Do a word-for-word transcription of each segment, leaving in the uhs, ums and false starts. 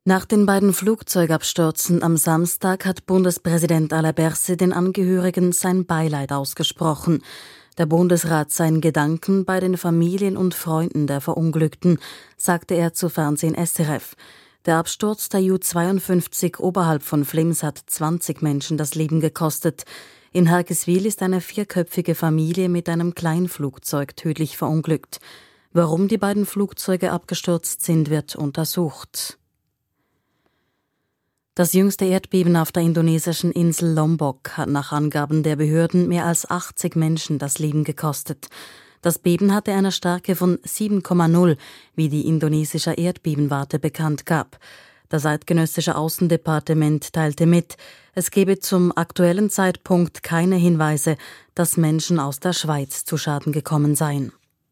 Nach den beiden Flugzeugabstürzen am Samstag hat Bundespräsident Alain Berset den Angehörigen sein Beileid ausgesprochen. Der Bundesrat seien Gedanken bei den Familien und Freunden der Verunglückten, sagte er zu Fernsehen S R F. Der Absturz der Ju zweiundfünfzig oberhalb von Flims hat zwanzig Menschen das Leben gekostet. In Hergiswil ist eine vierköpfige Familie mit einem Kleinflugzeug tödlich verunglückt. Warum die beiden Flugzeuge abgestürzt sind, wird untersucht. Das jüngste Erdbeben auf der indonesischen Insel Lombok hat nach Angaben der Behörden mehr als achtzig Menschen das Leben gekostet. Das Beben hatte eine Stärke von sieben Komma null, wie die indonesische Erdbebenwarte bekannt gab. Das eidgenössische Außendepartement teilte mit, es gebe zum aktuellen Zeitpunkt keine Hinweise, dass Menschen aus der Schweiz zu Schaden gekommen seien.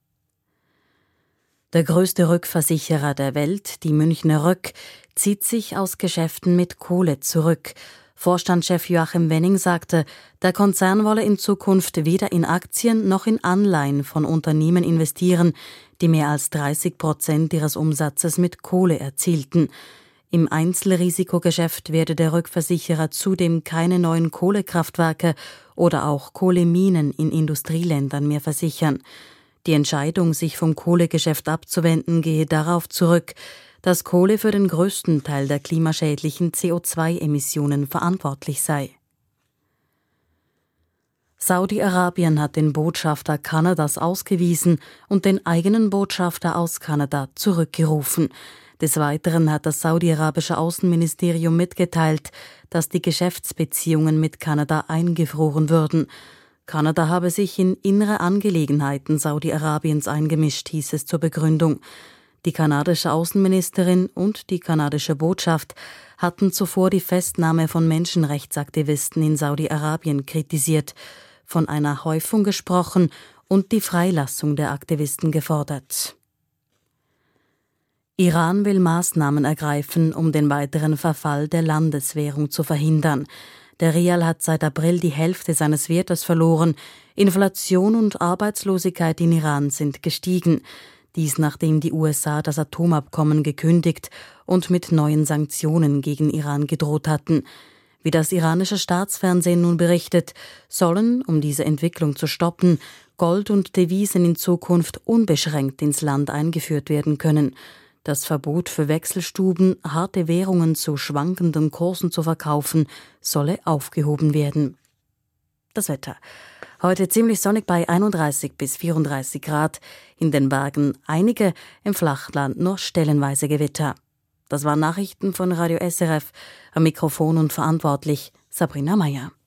Der größte Rückversicherer der Welt, die Münchner Rück, zieht sich aus Geschäften mit Kohle zurück. Vorstandschef Joachim Wenning sagte, der Konzern wolle in Zukunft weder in Aktien noch in Anleihen von Unternehmen investieren, die mehr als dreißig Prozent ihres Umsatzes mit Kohle erzielten. Im Einzelrisikogeschäft werde der Rückversicherer zudem keine neuen Kohlekraftwerke oder auch Kohleminen in Industrieländern mehr versichern. Die Entscheidung, sich vom Kohlegeschäft abzuwenden, gehe darauf zurück, dass Kohle für den größten Teil der klimaschädlichen C O zwei Emissionen verantwortlich sei. Saudi-Arabien hat den Botschafter Kanadas ausgewiesen und den eigenen Botschafter aus Kanada zurückgerufen. Des Weiteren hat das saudi-arabische Außenministerium mitgeteilt, dass die Geschäftsbeziehungen mit Kanada eingefroren würden. Kanada habe sich in innere Angelegenheiten Saudi-Arabiens eingemischt, hieß es zur Begründung. Die kanadische Außenministerin und die kanadische Botschaft hatten zuvor die Festnahme von Menschenrechtsaktivisten in Saudi-Arabien kritisiert, von einer Häufung gesprochen und die Freilassung der Aktivisten gefordert. Iran will Maßnahmen ergreifen, um den weiteren Verfall der Landeswährung zu verhindern. Der Rial hat seit April die Hälfte seines Wertes verloren. Inflation und Arbeitslosigkeit in Iran sind gestiegen. Dies nachdem die U S A das Atomabkommen gekündigt und mit neuen Sanktionen gegen Iran gedroht hatten. Wie das iranische Staatsfernsehen nun berichtet, sollen, um diese Entwicklung zu stoppen, Gold und Devisen in Zukunft unbeschränkt ins Land eingeführt werden können. Das Verbot für Wechselstuben, harte Währungen zu schwankenden Kursen zu verkaufen, solle aufgehoben werden. Das Wetter. Heute ziemlich sonnig bei einunddreißig bis vierunddreißig Grad. In den Bergen einige, im Flachland nur stellenweise Gewitter. Das waren Nachrichten von Radio S R F. Am Mikrofon und verantwortlich Sabrina Meyer.